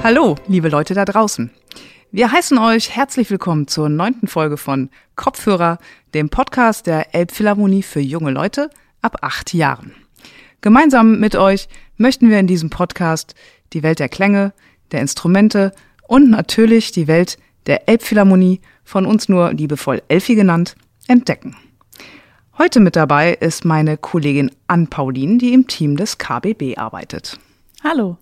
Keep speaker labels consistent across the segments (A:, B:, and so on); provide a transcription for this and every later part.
A: Hallo, liebe Leute da draußen. Wir heißen euch herzlich willkommen zur 9. Folge von Kopfhörer, dem Podcast der Elbphilharmonie für junge Leute ab 8 Jahren. Gemeinsam mit euch möchten wir in diesem Podcast die Welt der Klänge, der Instrumente und natürlich die Welt der Elbphilharmonie, von uns nur liebevoll Elfi genannt, entdecken. Heute mit dabei ist meine Kollegin Ann-Paulin, die im Team des KBB arbeitet.
B: Hallo.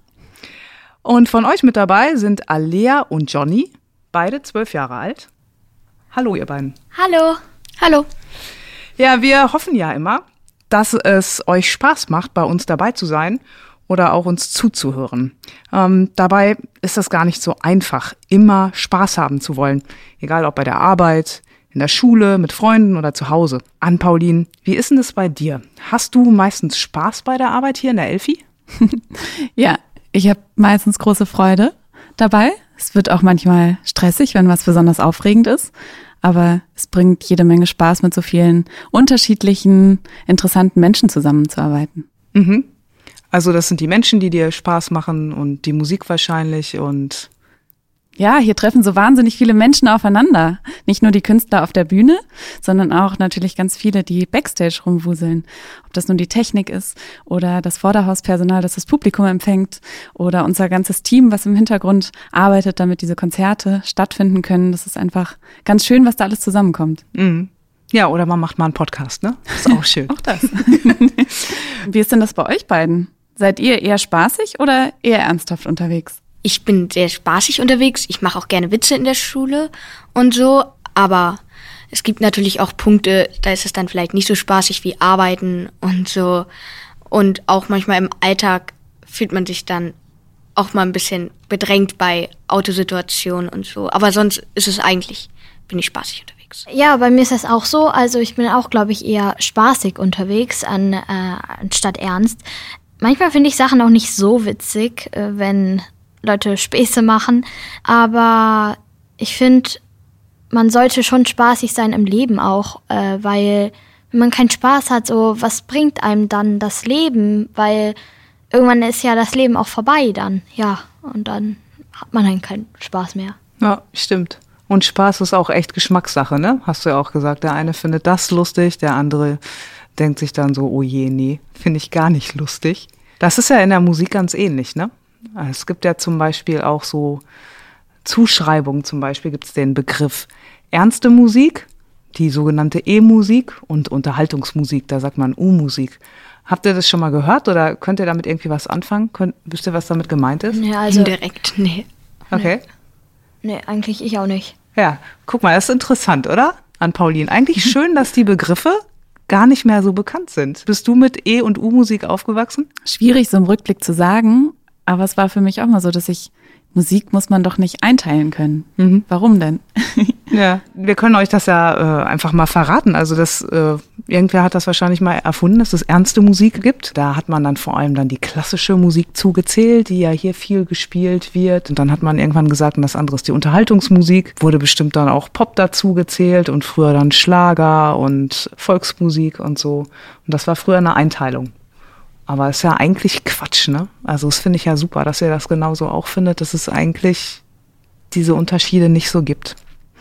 A: Und von euch mit dabei sind Alea und Johnny, beide 12 Jahre alt. Hallo ihr beiden.
C: Hallo. Hallo.
A: Ja, wir hoffen ja immer, dass es euch Spaß macht, bei uns dabei zu sein oder auch uns zuzuhören. Dabei ist das gar nicht so einfach, immer Spaß haben zu wollen. Egal ob bei der Arbeit, in der Schule, mit Freunden oder zu Hause. Ann-Paulin, wie ist denn das bei dir? Hast du meistens Spaß bei der Arbeit hier in der Elfi?
B: Ja, ich habe meistens große Freude dabei. Es wird auch manchmal stressig, wenn was besonders aufregend ist. Aber es bringt jede Menge Spaß, mit so vielen unterschiedlichen, interessanten Menschen zusammenzuarbeiten.
A: Mhm. Also das sind die Menschen, die dir Spaß machen und die Musik wahrscheinlich und...
B: Ja, hier treffen so wahnsinnig viele Menschen aufeinander. Nicht nur die Künstler auf der Bühne, sondern auch natürlich ganz viele, die Backstage rumwuseln. Ob das nun die Technik ist oder das Vorderhauspersonal, das das Publikum empfängt oder unser ganzes Team, was im Hintergrund arbeitet, damit diese Konzerte stattfinden können. Das ist einfach ganz schön, was da alles zusammenkommt.
A: Mhm. Ja, oder man macht mal einen Podcast, ne? Das ist auch schön.
B: Auch das. Wie ist denn das bei euch beiden? Seid ihr eher spaßig oder eher ernsthaft unterwegs?
C: Ich bin sehr spaßig unterwegs. Ich mache auch gerne Witze in der Schule und so. Aber es gibt natürlich auch Punkte, da ist es dann vielleicht nicht so spaßig wie Arbeiten und so. Und auch manchmal im Alltag fühlt man sich dann auch mal ein bisschen bedrängt bei Autosituationen und so. Aber sonst ist es eigentlich, bin ich spaßig unterwegs.
D: Ja, bei mir ist das auch so. Also ich bin auch, glaube ich, eher spaßig unterwegs anstatt ernst. Manchmal finde ich Sachen auch nicht so witzig, wenn Leute Späße machen, aber ich finde, man sollte schon spaßig sein im Leben auch, weil wenn man keinen Spaß hat, so was bringt einem dann das Leben, weil irgendwann ist ja das Leben auch vorbei dann, ja, und dann hat man dann keinen Spaß mehr.
A: Ja, stimmt. Und Spaß ist auch echt Geschmackssache, ne? Hast du ja auch gesagt, der eine findet das lustig, der andere denkt sich dann so, oh je, nee, finde ich gar nicht lustig. Das ist ja in der Musik ganz ähnlich, ne? Es gibt ja zum Beispiel auch so Zuschreibungen, zum Beispiel gibt es den Begriff ernste Musik, die sogenannte E-Musik und Unterhaltungsmusik, da sagt man U-Musik. Habt ihr das schon mal gehört oder könnt ihr damit irgendwie was anfangen? Wisst ihr, was damit gemeint ist?
C: Ja, also indirekt, nee.
A: Okay.
D: Nee, eigentlich ich auch nicht.
A: Ja, guck mal, das ist interessant, oder? Ann-Paulin, eigentlich schön, dass die Begriffe gar nicht mehr so bekannt sind. Bist du mit E- und U-Musik aufgewachsen?
B: Schwierig, so im Rückblick zu sagen. Aber es war für mich auch mal so, dass Musik muss man doch nicht einteilen können. Mhm. Warum denn?
A: Ja, wir können euch das ja einfach mal verraten. Also irgendwer hat das wahrscheinlich mal erfunden, dass es ernste Musik gibt. Da hat man dann vor allem dann die klassische Musik zugezählt, die ja hier viel gespielt wird. Und dann hat man irgendwann gesagt, und das andere ist die Unterhaltungsmusik. Wurde bestimmt dann auch Pop dazu gezählt und früher dann Schlager und Volksmusik und so. Und das war früher eine Einteilung. Aber ist ja eigentlich Quatsch, ne? Also das finde ich ja super, dass ihr das genauso auch findet, dass es eigentlich diese Unterschiede nicht so gibt.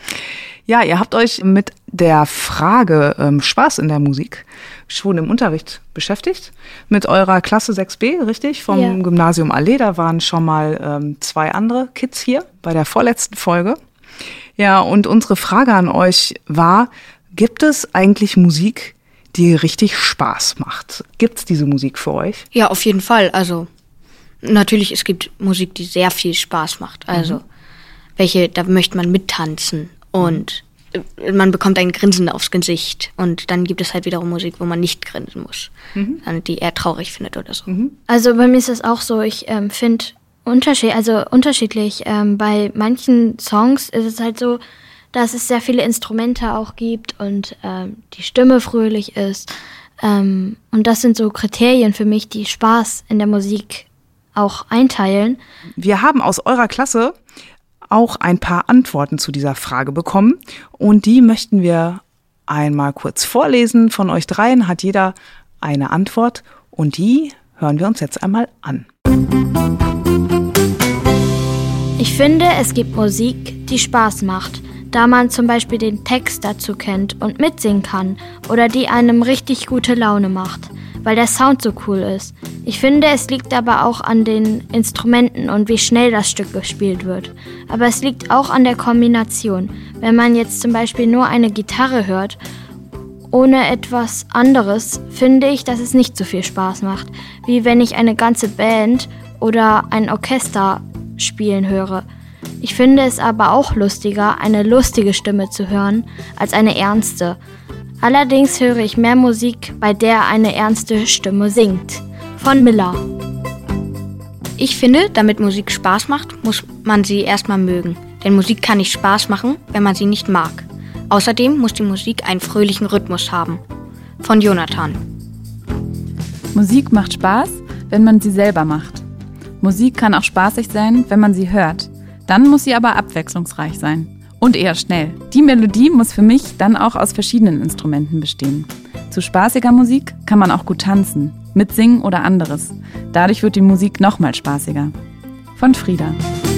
A: Ja, ihr habt euch mit der Frage Spaß in der Musik schon im Unterricht beschäftigt. Mit eurer Klasse 6b, richtig? Vom Gymnasium Allee. Da waren schon mal 2 andere Kids hier bei der vorletzten Folge. Ja, und unsere Frage an euch war, gibt es eigentlich Musik, die richtig Spaß macht? Gibt's diese Musik für euch?
C: Ja, auf jeden Fall. Also natürlich, es gibt Musik, die sehr viel Spaß macht. Also da möchte man mittanzen und man bekommt ein Grinsen aufs Gesicht. Und dann gibt es halt wiederum Musik, wo man nicht grinsen muss, die er traurig findet oder so.
D: Also bei mir ist es auch so, ich finde unterschiedlich. Bei manchen Songs ist es halt so, dass es sehr viele Instrumente auch gibt und die Stimme fröhlich ist. Und das sind so Kriterien für mich, die Spaß in der Musik auch einteilen.
A: Wir haben aus eurer Klasse auch ein paar Antworten zu dieser Frage bekommen und die möchten wir einmal kurz vorlesen. Von euch dreien hat jeder eine Antwort und die hören wir uns jetzt einmal an.
D: Ich finde, es gibt Musik, die Spaß macht, da man zum Beispiel den Text dazu kennt und mitsingen kann oder die einem richtig gute Laune macht, weil der Sound so cool ist. Ich finde, es liegt aber auch an den Instrumenten und wie schnell das Stück gespielt wird. Aber es liegt auch an der Kombination. Wenn man jetzt zum Beispiel nur eine Gitarre hört, ohne etwas anderes, finde ich, dass es nicht so viel Spaß macht, wie wenn ich eine ganze Band oder ein Orchester spielen höre. Ich finde es aber auch lustiger, eine lustige Stimme zu hören, als eine ernste. Allerdings höre ich mehr Musik, bei der eine ernste Stimme singt. Von Miller.
C: Ich finde, damit Musik Spaß macht, muss man sie erstmal mögen. Denn Musik kann nicht Spaß machen, wenn man sie nicht mag. Außerdem muss die Musik einen fröhlichen Rhythmus haben. Von Jonathan.
B: Musik macht Spaß, wenn man sie selber macht. Musik kann auch spaßig sein, wenn man sie hört. Dann muss sie aber abwechslungsreich sein. Und eher schnell. Die Melodie muss für mich dann auch aus verschiedenen Instrumenten bestehen. Zu spaßiger Musik kann man auch gut tanzen, mitsingen oder anderes. Dadurch wird die Musik nochmal spaßiger. Von Frieda.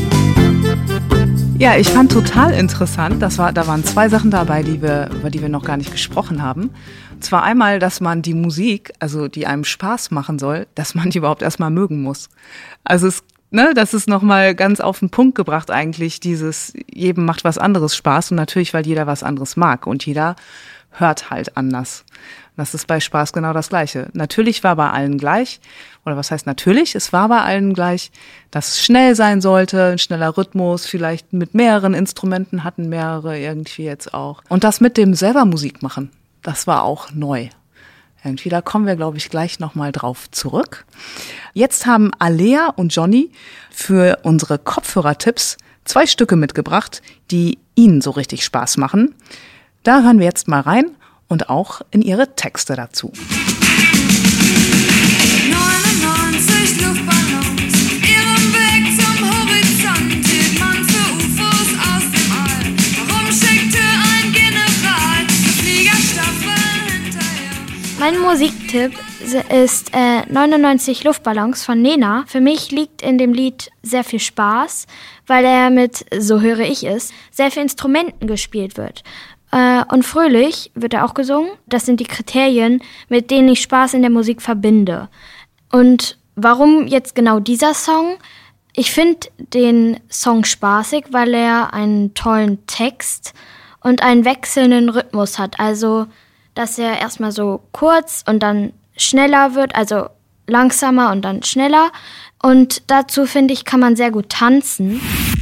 A: Ja, ich fand total interessant, da waren 2 Sachen dabei, über die wir noch gar nicht gesprochen haben. Und zwar einmal, dass man die Musik, also die einem Spaß machen soll, dass man die überhaupt erstmal mögen muss. Also das ist nochmal ganz auf den Punkt gebracht eigentlich, jedem macht was anderes Spaß und natürlich, weil jeder was anderes mag und jeder hört halt anders. Das ist bei Spaß genau das Gleiche. Natürlich war bei allen gleich, oder was heißt natürlich? Es war bei allen gleich, dass es schnell sein sollte, ein schneller Rhythmus, vielleicht mit mehreren Instrumenten hatten mehrere irgendwie jetzt auch. Und das mit dem selber Musik machen, das war auch neu. Irgendwie, da kommen wir, glaube ich, gleich nochmal drauf zurück. Jetzt haben Alea und Johnny für unsere Kopfhörertipps 2 Stücke mitgebracht, die ihnen so richtig Spaß machen. Da hören wir jetzt mal rein und auch in ihre Texte dazu.
E: 99 Luftballons, ihrem Weg zum Horizont, hielt man für UFOs aus dem All. Warum schickte ein General Fliegerstaffeln hinterher?
D: Mein Musiktipp ist 99 Luftballons von Nena. Für mich liegt in dem Lied sehr viel Spaß, weil er mit, so höre ich es, sehr viel Instrumenten gespielt wird. Und fröhlich wird er auch gesungen. Das sind die Kriterien, mit denen ich Spaß in der Musik verbinde. Und warum jetzt genau dieser Song? Ich finde den Song spaßig, weil er einen tollen Text und einen wechselnden Rhythmus hat. Also, dass er erstmal so kurz und dann schneller wird, also langsamer und dann schneller. Und dazu, finde ich, kann man sehr gut tanzen.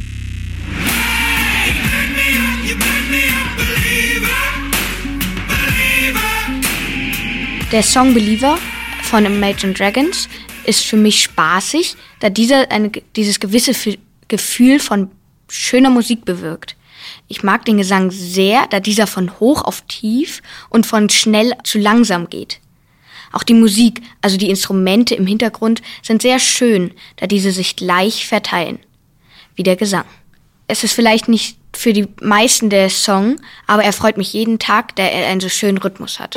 C: Der Song Believer von Imagine Dragons ist für mich spaßig, da dieses gewisse Gefühl von schöner Musik bewirkt. Ich mag den Gesang sehr, da dieser von hoch auf tief und von schnell zu langsam geht. Auch die Musik, also die Instrumente im Hintergrund, sind sehr schön, da diese sich gleich verteilen, wie der Gesang. Es ist vielleicht nicht für die meisten der Song, aber er freut mich jeden Tag, da er einen so schönen Rhythmus hat.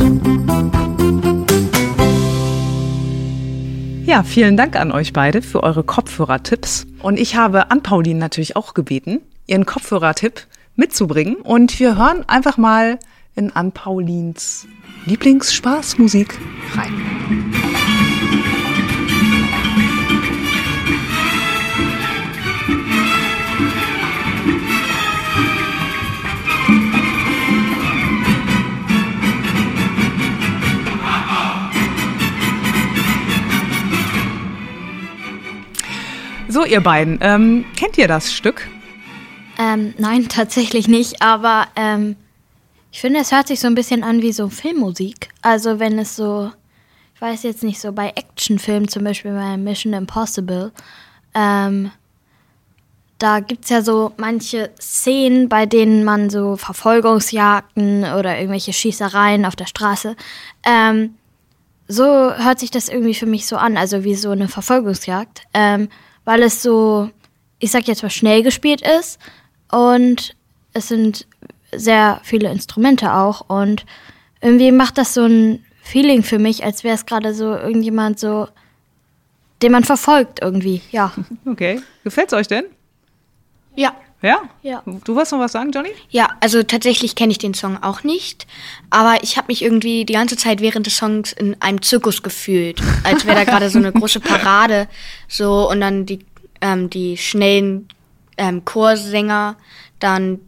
A: Ja, vielen Dank an euch beide für eure Kopfhörertipps. Und ich habe Ann-Pauline natürlich auch gebeten, ihren Kopfhörertipp mitzubringen. Und wir hören einfach mal in Ann-Paulins Lieblingsspaßmusik rein. So, ihr beiden, kennt ihr das Stück?
D: Nein, tatsächlich nicht, aber ich finde, es hört sich so ein bisschen an wie so Filmmusik. Also wenn es so, ich weiß jetzt nicht, so bei Actionfilmen, zum Beispiel bei Mission Impossible, da gibt's ja so manche Szenen, bei denen man so Verfolgungsjagden oder irgendwelche Schießereien auf der Straße, so hört sich das irgendwie für mich so an, also wie so eine Verfolgungsjagd, weil es so, ich sag jetzt mal, schnell gespielt ist und es sind sehr viele Instrumente auch und irgendwie macht das so ein Feeling für mich, als wäre es gerade so irgendjemand so, den man verfolgt irgendwie, ja.
A: Okay, gefällt's euch denn?
C: Ja.
A: Ja?
D: Ja.
A: Du wolltest noch was sagen, Johnny?
C: Ja, also tatsächlich kenne ich den Song auch nicht, aber ich habe mich irgendwie die ganze Zeit während des Songs in einem Zirkus gefühlt, als wäre da gerade so eine große Parade, so, und dann die schnellen Chorsänger, dann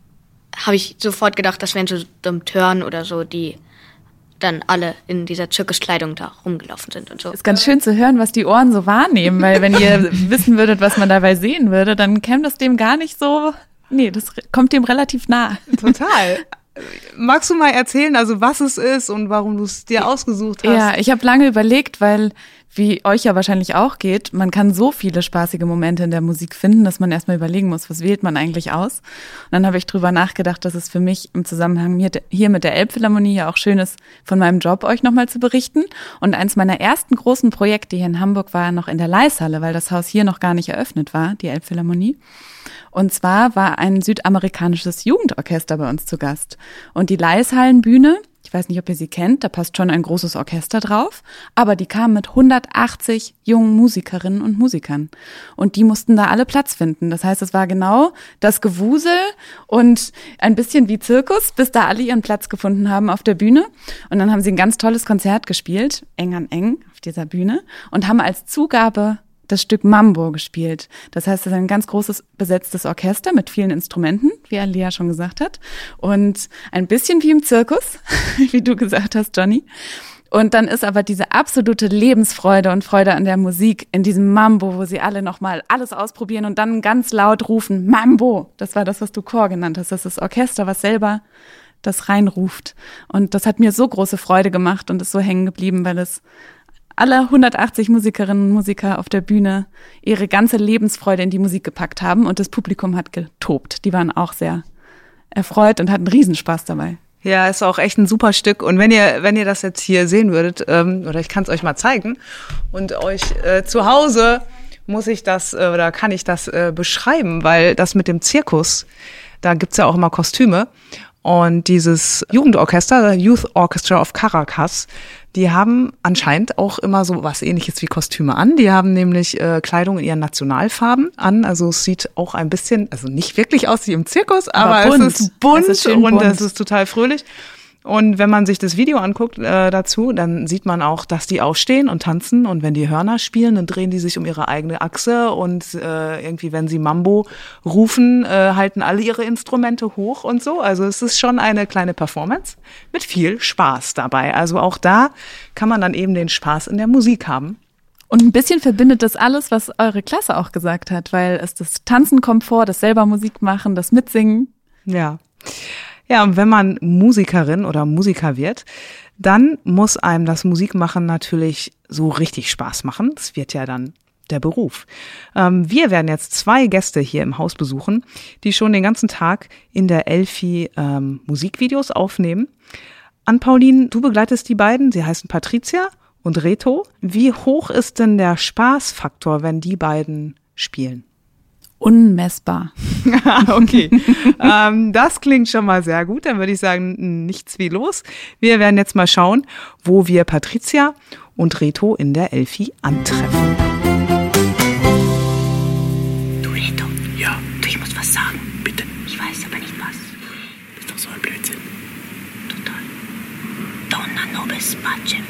C: habe ich sofort gedacht, das wären so Dompteuren oder so, die dann alle in dieser Zirkuskleidung da rumgelaufen sind und so.
B: Ist ganz schön zu hören, was die Ohren so wahrnehmen, weil wenn ihr wissen würdet, was man dabei sehen würde, dann käme das dem gar nicht so, nee, das kommt dem relativ nah.
A: Total. Magst du mal erzählen, also was es ist und warum du es dir ausgesucht hast?
B: Ja, ich habe lange überlegt, weil, wie euch ja wahrscheinlich auch geht, man kann so viele spaßige Momente in der Musik finden, dass man erstmal überlegen muss, was wählt man eigentlich aus. Und dann habe ich drüber nachgedacht, dass es für mich im Zusammenhang hier mit der Elbphilharmonie ja auch schön ist, von meinem Job euch nochmal zu berichten. Und eins meiner ersten großen Projekte hier in Hamburg war noch in der Leishalle, weil das Haus hier noch gar nicht eröffnet war, die Elbphilharmonie. Und zwar war ein südamerikanisches Jugendorchester bei uns zu Gast. Und die Leishallenbühne, ich weiß nicht, ob ihr sie kennt, da passt schon ein großes Orchester drauf, aber die kamen mit 180 jungen Musikerinnen und Musikern. Und die mussten da alle Platz finden. Das heißt, es war genau das Gewusel und ein bisschen wie Zirkus, bis da alle ihren Platz gefunden haben auf der Bühne. Und dann haben sie ein ganz tolles Konzert gespielt, eng an eng auf dieser Bühne, und haben als Zugabe das Stück Mambo gespielt. Das heißt, es ist ein ganz großes besetztes Orchester mit vielen Instrumenten, wie Alia schon gesagt hat. Und ein bisschen wie im Zirkus, wie du gesagt hast, Johnny. Und dann ist aber diese absolute Lebensfreude und Freude an der Musik in diesem Mambo, wo sie alle nochmal alles ausprobieren und dann ganz laut rufen, Mambo. Das war das, was du Chor genannt hast. Das ist das Orchester, was selber das reinruft. Und das hat mir so große Freude gemacht und ist so hängen geblieben, weil es alle 180 Musikerinnen und Musiker auf der Bühne ihre ganze Lebensfreude in die Musik gepackt haben und das Publikum hat getobt. Die waren auch sehr erfreut und hatten Riesenspaß dabei.
A: Ja, ist auch echt ein super Stück. Und wenn ihr das jetzt hier sehen würdet, oder ich kann es euch mal zeigen, und euch zu Hause kann ich das beschreiben, weil das mit dem Zirkus, da gibt's ja auch immer Kostüme. Und dieses Jugendorchester, Youth Orchestra of Caracas, die haben anscheinend auch immer so was Ähnliches wie Kostüme an. Die haben nämlich Kleidung in ihren Nationalfarben an. Also es sieht auch ein bisschen, also nicht wirklich aus wie im Zirkus, aber
B: bunt.
A: es ist bunt,
B: Es ist schön
A: und
B: bunt.
A: es ist total fröhlich. Und wenn man sich das Video anguckt dazu, dann sieht man auch, dass die aufstehen und tanzen. Und wenn die Hörner spielen, dann drehen die sich um ihre eigene Achse. Und irgendwie, wenn sie Mambo rufen, halten alle ihre Instrumente hoch und so. Also es ist schon eine kleine Performance mit viel Spaß dabei. Also auch da kann man dann eben den Spaß in der Musik haben.
B: Und ein bisschen verbindet das alles, was eure Klasse auch gesagt hat, weil es das Tanzen kommt vor, das selber Musik machen, das Mitsingen.
A: Ja. Ja, und wenn man Musikerin oder Musiker wird, dann muss einem das Musikmachen natürlich so richtig Spaß machen. Das wird ja dann der Beruf. Wir werden jetzt 2 Gäste hier im Haus besuchen, die schon den ganzen Tag in der Elfi Musikvideos aufnehmen. Ann-Pauline, du begleitest die beiden. Sie heißen Patricia und Reto. Wie hoch ist denn der Spaßfaktor, wenn die beiden spielen?
B: Unmessbar.
A: Okay, das klingt schon mal sehr gut. Dann würde ich sagen, nichts wie los. Wir werden jetzt mal schauen, wo wir Patricia und Reto in der Elfi antreffen.
F: Du Reto.
G: Ja,
F: Du, ich muss was sagen.
G: bitte.
F: Ich weiß aber nicht was.
G: Ist doch so ein Blödsinn.
F: Total. Donna nobis pacem.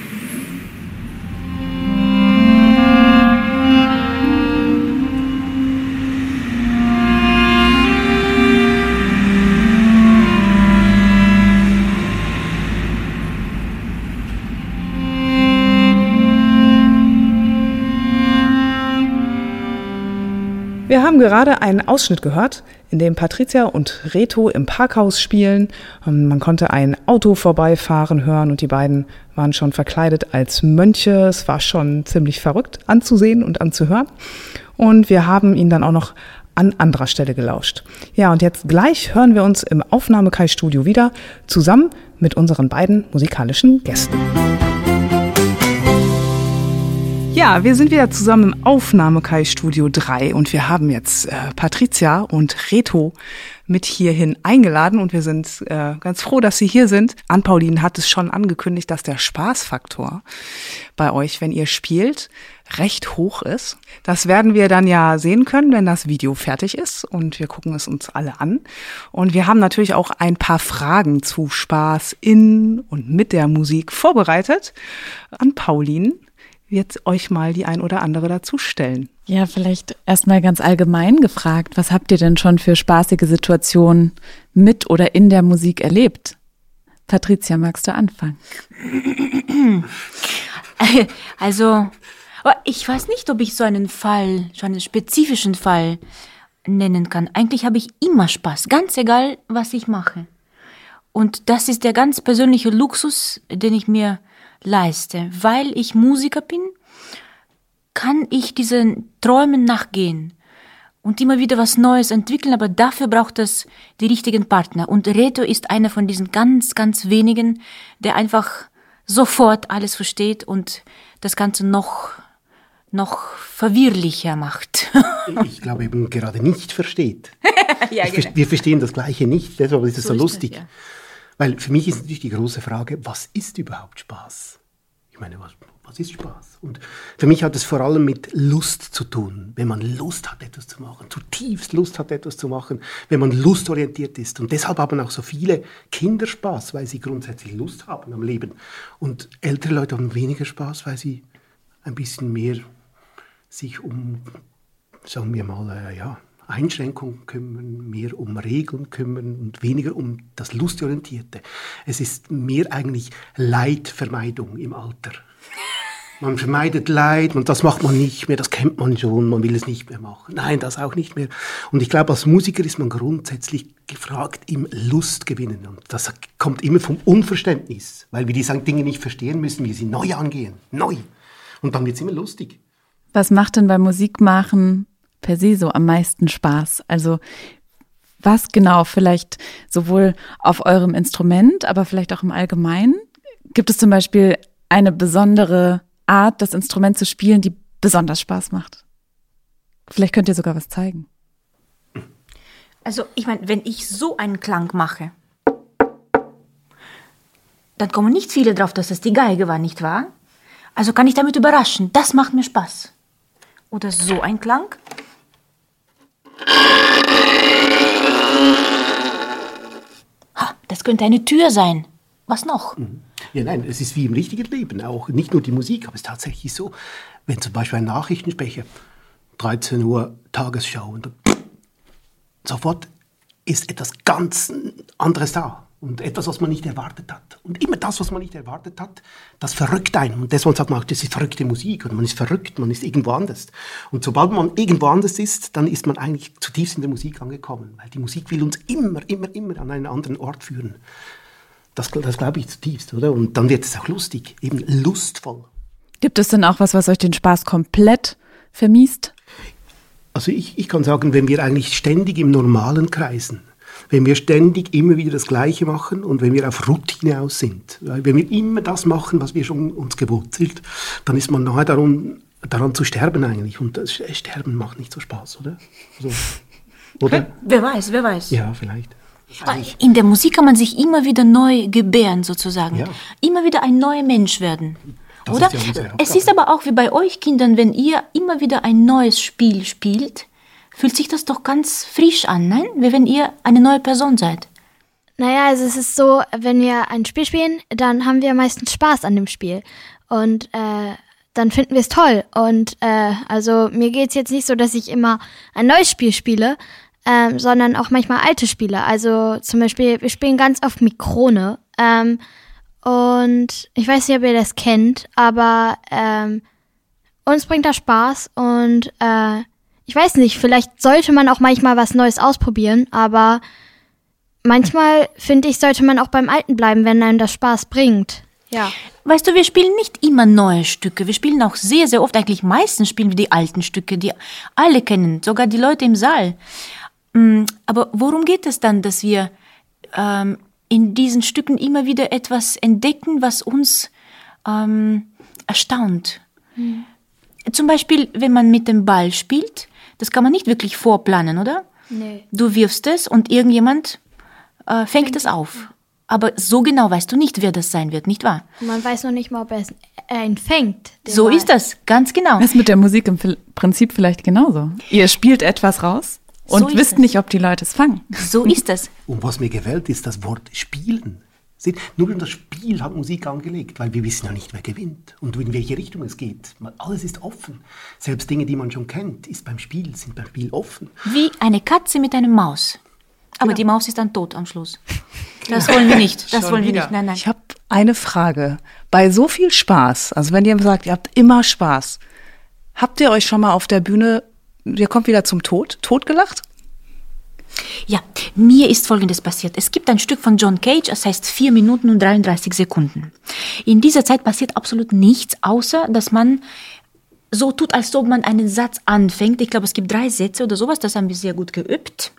A: Wir haben gerade einen Ausschnitt gehört, in dem Patricia und Reto im Parkhaus spielen. Man konnte ein Auto vorbeifahren hören und die beiden waren schon verkleidet als Mönche. Es war schon ziemlich verrückt anzusehen und anzuhören. Und wir haben ihnen dann auch noch an anderer Stelle gelauscht. Ja, und jetzt gleich hören wir uns im Aufnahmekai-Studio wieder, zusammen mit unseren beiden musikalischen Gästen. Ja, wir sind wieder zusammen im Aufnahmekai-Studio 3 und wir haben jetzt Patricia und Reto mit hierhin eingeladen und wir sind ganz froh, dass sie hier sind. Ann-Pauline hat es schon angekündigt, dass der Spaßfaktor bei euch, wenn ihr spielt, recht hoch ist. Das werden wir dann ja sehen können, wenn das Video fertig ist und wir gucken es uns alle an. Und wir haben natürlich auch ein paar Fragen zu Spaß in und mit der Musik vorbereitet. Ann-Pauline wird euch mal die ein oder andere dazu stellen.
B: Ja, vielleicht erstmal ganz allgemein gefragt, was habt ihr denn schon für spaßige Situationen mit oder in der Musik erlebt? Patricia, magst du anfangen?
F: Also, ich weiß nicht, ob ich so einen spezifischen Fall nennen kann. Eigentlich habe ich immer Spaß, ganz egal, was ich mache. Und das ist der ganz persönliche Luxus, den ich mir leiste. Weil ich Musiker bin, kann ich diesen Träumen nachgehen und immer wieder was Neues entwickeln, aber dafür braucht es die richtigen Partner. Und Reto ist einer von diesen ganz, ganz wenigen, der einfach sofort alles versteht und das Ganze noch verwirrlicher macht.
G: Ich glaube eben gerade nicht versteht. Ja, genau. Wir verstehen das Gleiche nicht, deshalb ist es so lustig. Das, ja. Weil für mich ist natürlich die große Frage, was ist überhaupt Spaß? Ich meine, was ist Spaß? Und für mich hat es vor allem mit Lust zu tun. Wenn man Lust hat, etwas zu machen, zutiefst Lust hat, etwas zu machen, wenn man lustorientiert ist. Und deshalb haben auch so viele Kinder Spaß, weil sie grundsätzlich Lust haben am Leben. Und ältere Leute haben weniger Spaß, weil sie ein bisschen mehr sich um, sagen wir mal, Einschränkungen kümmern, mehr um Regeln kümmern und weniger um das Lustorientierte. Es ist mehr eigentlich Leidvermeidung im Alter. Man vermeidet Leid und das macht man nicht mehr, das kennt man schon, man will es nicht mehr machen. Nein, das auch nicht mehr. Und ich glaube, als Musiker ist man grundsätzlich gefragt im Lust gewinnen. Und das kommt immer vom Unverständnis, weil wir diese Dinge nicht verstehen müssen, wir sie neu angehen. Neu. Und dann wird es immer lustig.
B: Was macht denn beim Musikmachen per se so am meisten Spaß? Also was genau, vielleicht sowohl auf eurem Instrument, aber vielleicht auch im Allgemeinen? Gibt es zum Beispiel eine besondere Art, das Instrument zu spielen, die besonders Spaß macht? Vielleicht könnt ihr sogar was zeigen.
F: Also ich meine, wenn ich so einen Klang mache, dann kommen nicht viele drauf, dass das die Geige war, nicht wahr? Also kann ich damit überraschen. Das macht mir Spaß. Oder so ein Klang. Das könnte eine Tür sein. Was noch?
G: Ja, nein, es ist wie im richtigen Leben. Auch nicht nur die Musik, aber es ist tatsächlich so, wenn zum Beispiel ein Nachrichtensprecher 13 Uhr Tagesschau und sofort ist etwas ganz anderes da. Und etwas, was man nicht erwartet hat. Und immer das, was man nicht erwartet hat, das verrückt einen. Und deshalb sagt man auch, das ist verrückte Musik. Und man ist verrückt, man ist irgendwo anders. Und sobald man irgendwo anders ist, dann ist man eigentlich zutiefst in der Musik angekommen. Weil die Musik will uns immer an einen anderen Ort führen. Das glaube ich zutiefst, oder? Und dann wird es auch lustig, eben lustvoll.
B: Gibt es denn auch was euch den Spaß komplett vermiest?
G: Also ich kann sagen, wenn wir eigentlich ständig im Normalen kreisen, wenn wir ständig immer wieder das Gleiche machen und wenn wir auf Routine aus sind, wenn wir immer das machen, was wir schon uns gewohnt sind, dann ist man nahe daran zu sterben eigentlich. Und das Sterben macht nicht so Spaß, oder? Also, oder?
F: Wer weiß.
G: Ja, vielleicht.
F: In der Musik kann man sich immer wieder neu gebären, sozusagen. Ja. Immer wieder ein neuer Mensch werden. Das oder? Ist ja es ist aber auch wie bei euch Kindern, wenn ihr immer wieder ein neues Spiel spielt, fühlt sich das doch ganz frisch an, nein? Wie wenn ihr eine neue Person seid.
D: Naja, also es ist so, wenn wir ein Spiel spielen, dann haben wir meistens Spaß an dem Spiel. Und dann finden wir es toll. Und also mir geht's jetzt nicht so, dass ich immer ein neues Spiel spiele, sondern auch manchmal alte Spiele. Also zum Beispiel, wir spielen ganz oft mit Krone. Und ich weiß nicht, ob ihr das kennt, aber uns bringt das Spaß und ich weiß nicht, vielleicht sollte man auch manchmal was Neues ausprobieren, aber manchmal, finde ich, sollte man auch beim Alten bleiben, wenn einem das Spaß bringt. Ja.
F: Weißt du, wir spielen nicht immer neue Stücke. Wir spielen auch sehr, sehr oft, eigentlich meistens spielen wir die alten Stücke, die alle kennen, sogar die Leute im Saal. Aber worum geht es dann, dass wir in diesen Stücken immer wieder etwas entdecken, was uns erstaunt? zum Beispiel, wenn man mit dem Ball spielt, das kann man nicht wirklich vorplanen, oder?
D: Nee.
F: Du wirfst es und irgendjemand fängt es auf. Aber so genau weißt du nicht, wer das sein wird, nicht wahr?
D: Man weiß noch nicht mal, ob er ihn fängt.
F: So
D: Ball.
F: ist das, ganz genau.
B: Das ist mit der Musik im Prinzip vielleicht genauso. Ihr spielt etwas raus und
F: So ist
B: wisst
F: es.
B: nicht, ob die Leute es fangen.
F: So ist das.
G: Und was mir gefällt, ist das Wort Spielen. Seht, nur in das Spiel hat Musik angelegt, weil wir wissen ja nicht, wer gewinnt und in welche Richtung es geht. Alles ist offen. Selbst Dinge, die man schon kennt, sind beim Spiel offen.
F: Wie eine Katze mit einer Maus. Aber die Maus ist dann tot am Schluss. Das wollen wir nicht. Das
A: Schon
F: wollen wir
A: wieder.
F: nicht. Nein, nein.
A: Ich habe eine Frage. Bei so viel Spaß, also wenn ihr sagt, ihr habt immer Spaß, habt ihr euch schon mal auf der Bühne, ihr kommt wieder zum totgelacht?
F: Ja, mir ist Folgendes passiert. Es gibt ein Stück von John Cage, es heißt 4 Minuten und 33 Sekunden. In dieser Zeit passiert absolut nichts, außer dass man so tut, als ob man einen Satz anfängt. Ich glaube, es gibt 3 Sätze oder sowas, das haben wir sehr gut geübt.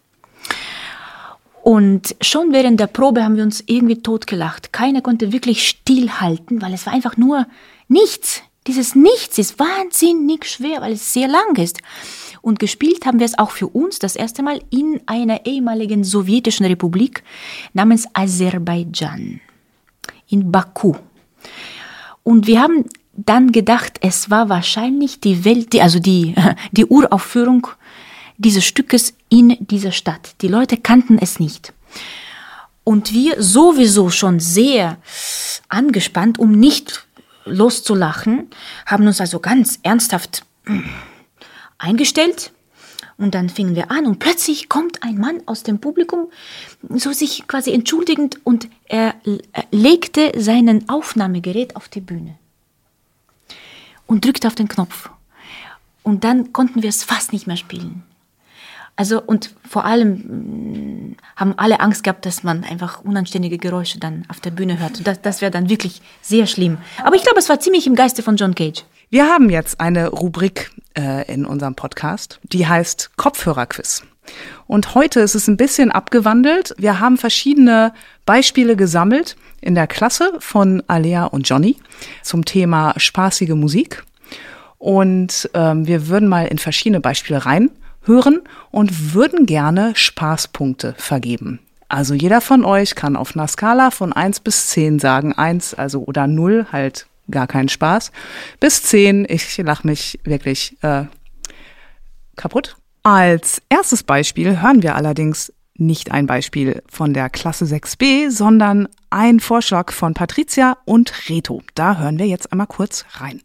F: Und schon während der Probe haben wir uns irgendwie totgelacht. Keiner konnte wirklich stillhalten, weil es war einfach nur nichts. Dieses Nichts ist wahnsinnig schwer, weil es sehr lang ist. Und gespielt haben wir es auch für uns das erste Mal in einer ehemaligen sowjetischen Republik namens Aserbaidschan, in Baku. Und wir haben dann gedacht, es war wahrscheinlich die Uraufführung dieses Stückes in dieser Stadt. Die Leute kannten es nicht. Und wir sowieso schon sehr angespannt, um nicht loszulachen, haben uns also ganz ernsthaft eingestellt. Und dann fingen wir an und plötzlich kommt ein Mann aus dem Publikum, so sich quasi entschuldigend, und er legte sein Aufnahmegerät auf die Bühne und drückte auf den Knopf. Und dann konnten wir es fast nicht mehr spielen. Also, und vor allem haben alle Angst gehabt, dass man einfach unanständige Geräusche dann auf der Bühne hört. Das wäre dann wirklich sehr schlimm. Aber ich glaube, es war ziemlich im Geiste von John Cage.
A: Wir haben jetzt eine Rubrik in unserem Podcast, die heißt Kopfhörerquiz. Und heute ist es ein bisschen abgewandelt. Wir haben verschiedene Beispiele gesammelt in der Klasse von Alea und Johnny zum Thema spaßige Musik. Und wir würden mal in verschiedene Beispiele reinhören und würden gerne Spaßpunkte vergeben. Also jeder von euch kann auf einer Skala von 1 bis 10 sagen, 1 also oder 0, halt gar keinen Spaß, bis 10, ich lache mich wirklich kaputt. Als erstes Beispiel hören wir allerdings nicht ein Beispiel von der Klasse 6b, sondern ein Vorschlag von Patricia und Reto. Da hören wir jetzt einmal kurz rein.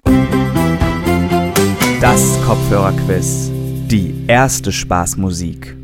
H: Das Kopfhörerquiz. Die erste Spaßmusik.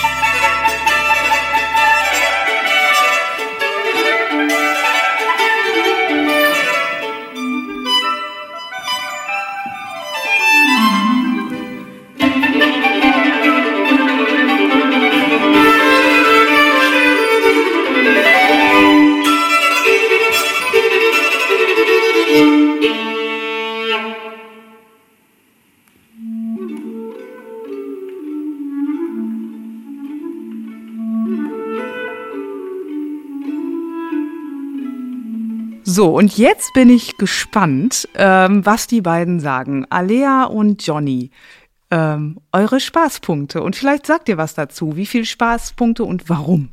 A: So, und jetzt bin ich gespannt, was die beiden sagen. Alea und Johnny, eure Spaßpunkte. Und vielleicht sagt ihr was dazu. Wie viele Spaßpunkte und warum?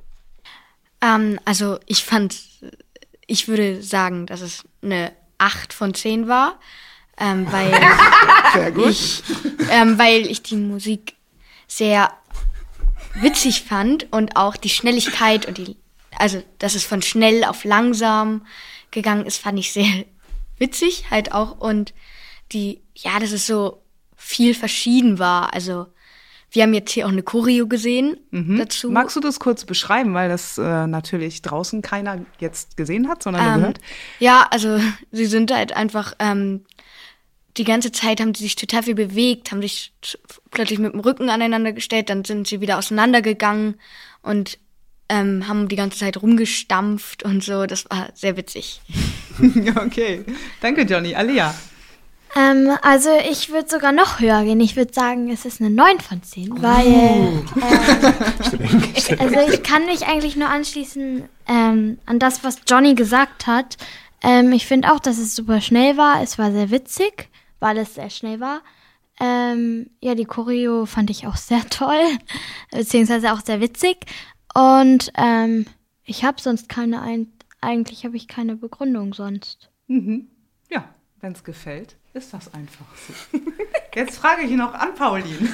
C: Also ich würde sagen, dass es eine 8 von 10 war, weil,
G: Sehr gut.
C: weil ich die Musik sehr witzig fand und auch die Schnelligkeit und also dass es von schnell auf langsam gegangen ist, fand ich sehr witzig halt auch, und dass es so viel verschieden war. Also wir haben jetzt hier auch eine Choreo gesehen dazu.
A: Magst du das kurz beschreiben, weil das natürlich draußen keiner jetzt gesehen hat, sondern nur gehört?
C: Ja, also sie sind halt einfach, die ganze Zeit haben sie sich total viel bewegt, haben sich plötzlich mit dem Rücken aneinander gestellt, dann sind sie wieder auseinandergegangen und haben die ganze Zeit rumgestampft und so. Das war sehr witzig.
A: Okay, danke Johnny. Alea?
D: Also ich würde sogar noch höher gehen. Ich würde sagen, es ist eine 9 von 10, weil also ich kann mich eigentlich nur anschließen an das, was Johnny gesagt hat. Ich finde auch, dass es super schnell war. Es war sehr witzig, weil es sehr schnell war. Ja, die Choreo fand ich auch sehr toll, beziehungsweise auch sehr witzig. Und ich habe sonst eigentlich habe ich keine Begründung sonst.
A: Mhm. Ja, wenn es gefällt, ist das einfach so. Jetzt frage ich noch an Pauline.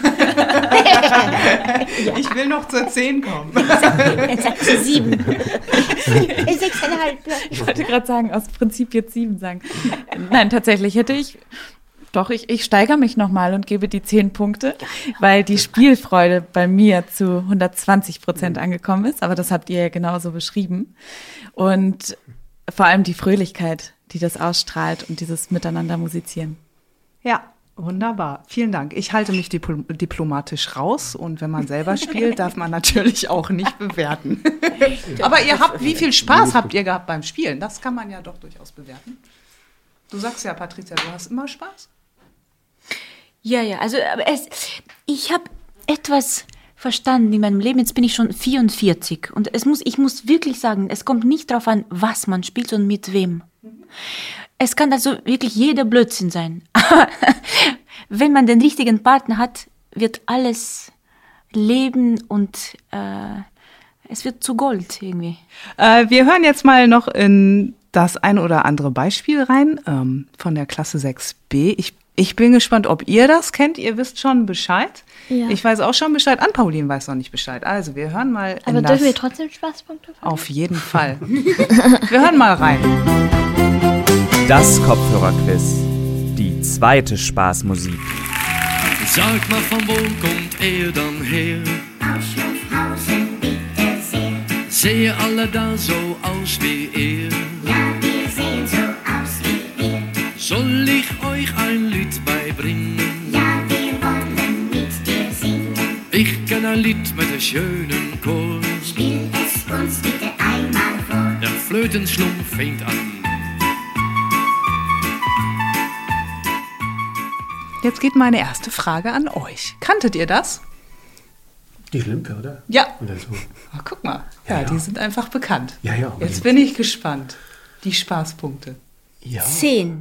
A: Ich will noch zur 10 kommen.
F: Jetzt sagst du 7.
D: 6,5.
B: Ich wollte gerade sagen, aus Prinzip jetzt 7 sagen. Nein, tatsächlich hätte ich... Doch, ich steigere mich nochmal und gebe die 10 Punkte, weil die Spielfreude bei mir zu 120% angekommen ist. Aber das habt ihr ja genauso beschrieben. Und vor allem die Fröhlichkeit, die das ausstrahlt und dieses Miteinander musizieren.
A: Ja, wunderbar. Vielen Dank. Ich halte mich diplomatisch raus und wenn man selber spielt, darf man natürlich auch nicht bewerten. Aber wie viel Spaß habt ihr gehabt beim Spielen? Das kann man ja doch durchaus bewerten. Du sagst ja, Patricia, du hast immer Spaß.
F: Ja, also ich habe etwas verstanden in meinem Leben. Jetzt bin ich schon 44 und ich muss wirklich sagen, es kommt nicht darauf an, was man spielt und mit wem. Es kann also wirklich jeder Blödsinn sein. Aber wenn man den richtigen Partner hat, wird alles leben und es wird zu Gold irgendwie.
A: Wir hören jetzt mal noch in das ein oder andere Beispiel rein von der Klasse 6b. Ich bin gespannt, ob ihr das kennt. Ihr wisst schon Bescheid. Ja. Ich weiß auch schon Bescheid. Ann-Pauline weiß noch nicht Bescheid. Also wir hören mal.
D: Aber dürfen wir trotzdem Spaßpunkte vergeben?
A: Auf jeden Fall. Wir hören mal rein.
H: Das Kopfhörerquiz. Die zweite Spaßmusik.
I: Sag mal, von wo kommt er dann her?
E: Aus Schluffhausen, bitte sehr.
I: Sehe alle da so aus wie er?
E: Ja, wir sehen so aus wie wir.
I: Soll ich euch ein Lied beibringen?
E: Ja, wir wollen mit dir singen.
I: Ich kenn ein Lied mit einem schönen Chor.
E: Spiel es uns bitte einmal vor.
I: Der Flötenschlumpf fängt an.
A: Jetzt geht meine erste Frage an euch. Kanntet ihr das?
G: Die Schlümpfe, oder?
A: Ja.
G: Oder so.
A: Ach, guck mal. Ja, die sind einfach bekannt.
G: Ja.
A: Jetzt bin ich gespannt. Die Spaßpunkte.
G: Ja.
F: 10.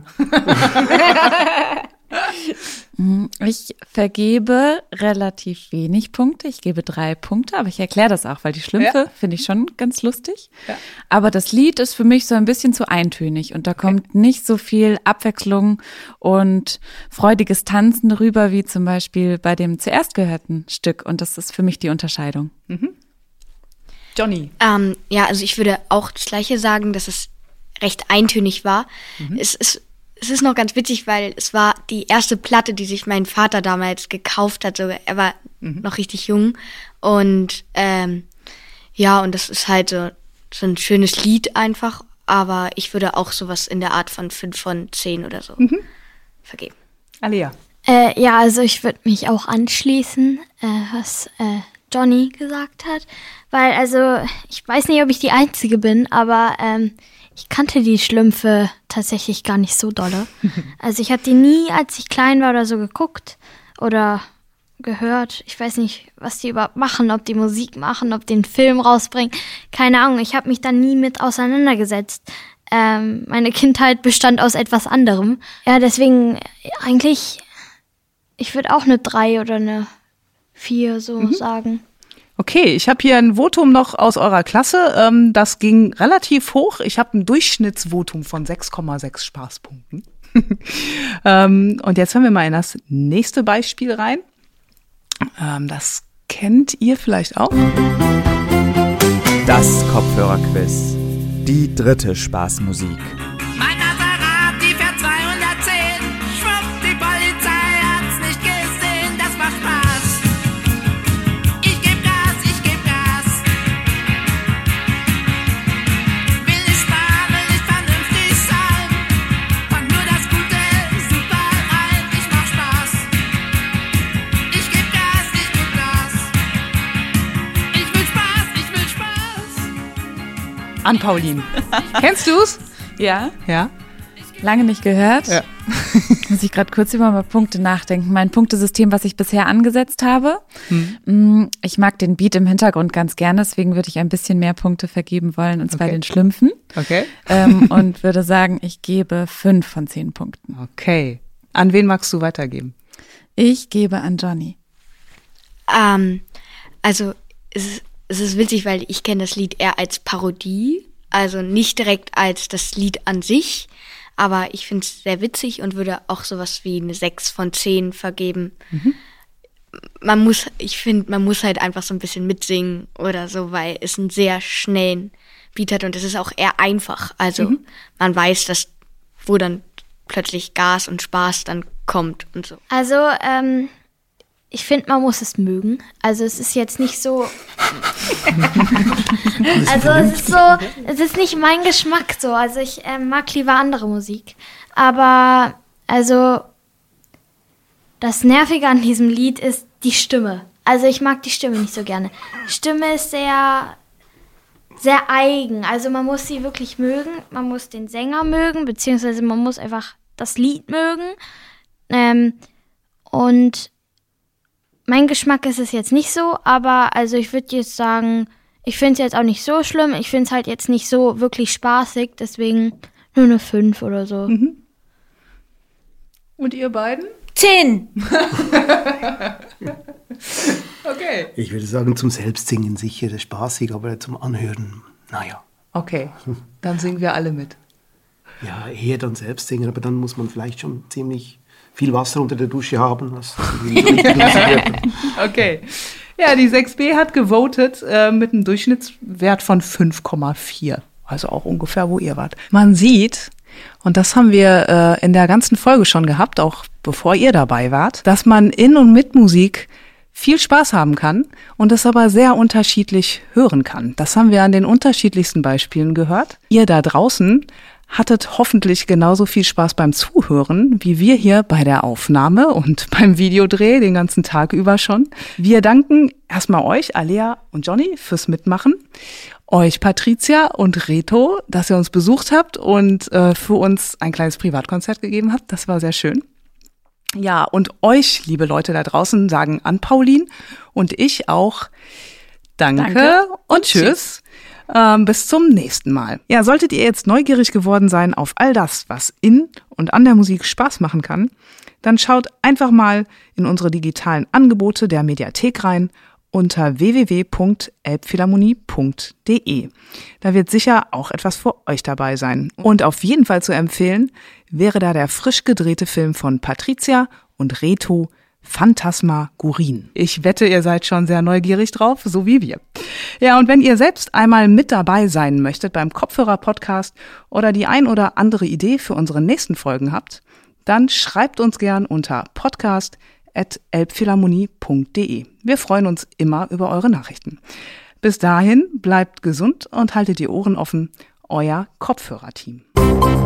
B: Ich vergebe relativ wenig Punkte. Ich gebe 3 Punkte, aber ich erkläre das auch, weil die Schlümpfe finde ich schon ganz lustig. Ja. Aber das Lied ist für mich so ein bisschen zu eintönig und da kommt nicht so viel Abwechslung und freudiges Tanzen rüber, wie zum Beispiel bei dem zuerst gehörten Stück. Und das ist für mich die Unterscheidung.
A: Mhm. Johnny.
C: Ja, also ich würde auch das Gleiche sagen, dass es recht eintönig war. Mhm. Es ist noch ganz witzig, weil es war die erste Platte, die sich mein Vater damals gekauft hat. Sogar. Er war noch richtig jung. Und und das ist halt so ein schönes Lied einfach. Aber ich würde auch sowas in der Art von 5 von 10 oder so vergeben.
A: Alia.
D: Ja, also ich würde mich auch anschließen, was Johnny gesagt hat. Weil, also, ich weiß nicht, ob ich die Einzige bin, aber ich kannte die Schlümpfe tatsächlich gar nicht so dolle. Also ich habe die nie, als ich klein war oder so, geguckt oder gehört. Ich weiß nicht, was die überhaupt machen, ob die Musik machen, ob die einen Film rausbringen. Keine Ahnung, ich habe mich da nie mit auseinandergesetzt. Meine Kindheit bestand aus etwas anderem. Ja, deswegen eigentlich, ich würde auch eine 3 oder eine 4 so sagen.
A: Okay, ich habe hier ein Votum noch aus eurer Klasse. Das ging relativ hoch. Ich habe ein Durchschnittsvotum von 6,6 Spaßpunkten. Und jetzt hören wir mal in das nächste Beispiel rein. Das kennt ihr vielleicht auch.
H: Das Kopfhörerquiz. Die dritte Spaßmusik.
E: Mein Apparat, die fährt 210. Schwupp, die Polizei hat's nicht gesehen. Das macht Spaß. Ich geb Gas. Will nicht sparen, nicht vernünftig sein. Pack nur das Gute super rein. Ich mach Spaß. Ich geb Gas. Ich will Spaß.
A: Ann-Pauline. Kennst du's?
B: Ja.
A: Ja.
B: Lange nicht gehört.
A: Ja.
B: Muss ich gerade kurz über mal Punkte nachdenken. Mein Punktesystem, was ich bisher angesetzt habe. Ich mag den Beat im Hintergrund ganz gerne, deswegen würde ich ein bisschen mehr Punkte vergeben wollen, und zwar den Schlümpfen.
A: Okay.
B: Und würde sagen, ich gebe 5 von 10 Punkten.
A: Okay. An wen magst du weitergeben?
B: Ich gebe an Johnny.
C: Also es ist witzig, weil ich kenne das Lied eher als Parodie, also nicht direkt als das Lied an sich, aber ich finde es sehr witzig und würde auch sowas wie eine 6 von 10 vergeben. Man muss halt einfach so ein bisschen mitsingen oder so, weil es einen sehr schnellen Beat hat und es ist auch eher einfach. Also man weiß, dass wo dann plötzlich Gas und Spaß dann kommt und so.
D: Also, ich finde, man muss es mögen. Also es ist jetzt nicht so. Also es ist nicht mein Geschmack so. Also ich mag lieber andere Musik. Aber also das Nervige an diesem Lied ist die Stimme. Also ich mag die Stimme nicht so gerne. Die Stimme ist sehr, sehr eigen. Also man muss sie wirklich mögen. Man muss den Sänger mögen, beziehungsweise man muss einfach das Lied mögen. Und mein Geschmack ist es jetzt nicht so, aber also ich würde jetzt sagen, ich finde es jetzt auch nicht so schlimm. Ich finde es halt jetzt nicht so wirklich spaßig, deswegen nur eine 5 oder so.
A: Und ihr beiden?
F: 10.
A: Okay.
G: Ich würde sagen, zum Selbstsingen sicher spaßig, aber zum Anhören, naja.
A: Okay, dann singen wir alle mit.
G: Ja, eher dann Selbstsingen, aber dann muss man vielleicht schon ziemlich viel Wasser unter der Dusche haben.
A: Okay. Ja, die 6b hat gewotet mit einem Durchschnittswert von 5,4. Also auch ungefähr, wo ihr wart. Man sieht, und das haben wir in der ganzen Folge schon gehabt, auch bevor ihr dabei wart, dass man in und mit Musik viel Spaß haben kann und es aber sehr unterschiedlich hören kann. Das haben wir an den unterschiedlichsten Beispielen gehört. Ihr da draußen hattet hoffentlich genauso viel Spaß beim Zuhören, wie wir hier bei der Aufnahme und beim Videodreh den ganzen Tag über schon. Wir danken erstmal euch, Alea und Johnny, fürs Mitmachen. Euch, Patricia und Reto, dass ihr uns besucht habt und für uns ein kleines Privatkonzert gegeben habt. Das war sehr schön. Ja, und euch, liebe Leute da draußen, sagen Ann-Paulin und ich auch Danke und tschüss. Bis zum nächsten Mal. Ja, solltet ihr jetzt neugierig geworden sein auf all das, was in und an der Musik Spaß machen kann, dann schaut einfach mal in unsere digitalen Angebote der Mediathek rein unter www.elbphilharmonie.de. Da wird sicher auch etwas für euch dabei sein. Und auf jeden Fall zu empfehlen wäre da der frisch gedrehte Film von Patricia und Reto, Phantasmagorin. Ich wette, ihr seid schon sehr neugierig drauf, so wie wir. Ja, und wenn ihr selbst einmal mit dabei sein möchtet beim Kopfhörer-Podcast oder die ein oder andere Idee für unsere nächsten Folgen habt, dann schreibt uns gern unter podcast@elbphilharmonie.de. Wir freuen uns immer über eure Nachrichten. Bis dahin, bleibt gesund und haltet die Ohren offen. Euer Kopfhörerteam.